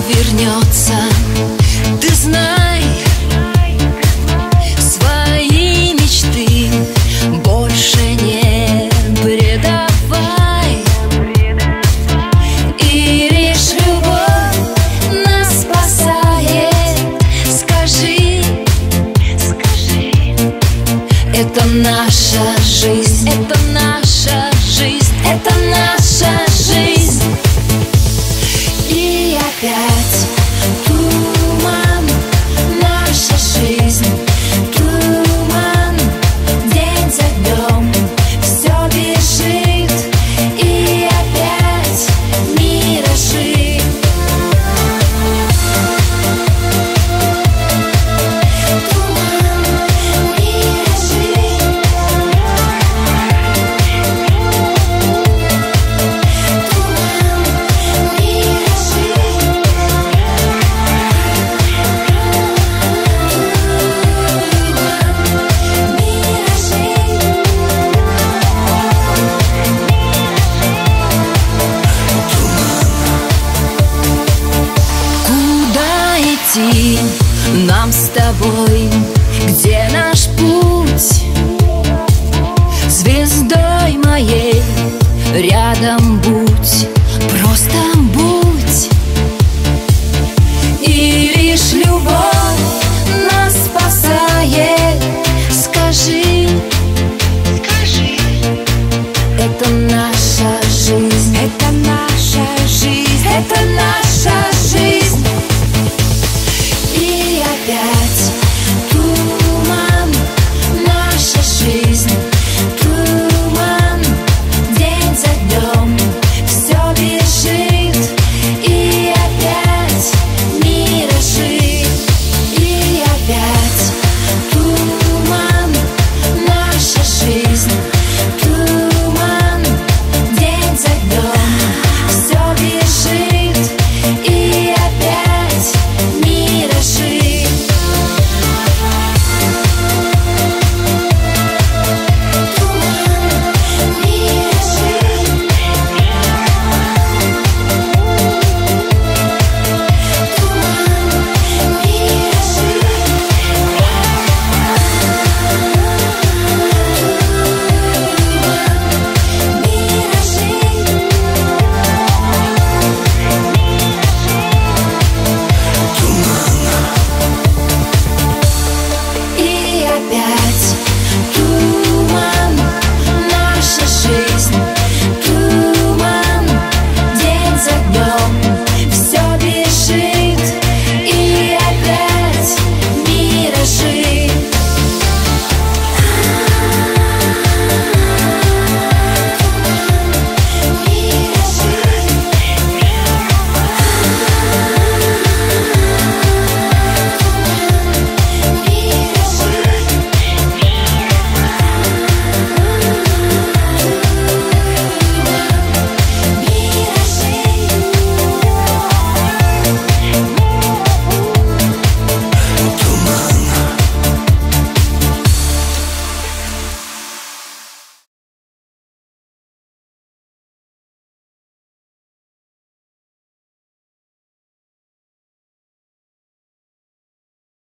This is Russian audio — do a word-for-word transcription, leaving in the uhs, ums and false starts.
вернется. Ты знай, свои мечты больше не предавай. И лишь любовь нас спасает. Скажи, скажи, это наша жизнь, это наша жизнь, это наша жизнь. И опять туман, наша жизнь, туман, день за днем все бежит. И опять миражи. Туман, миражи. Нам с тобой, где наш путь? Звездой моей рядом будь, просто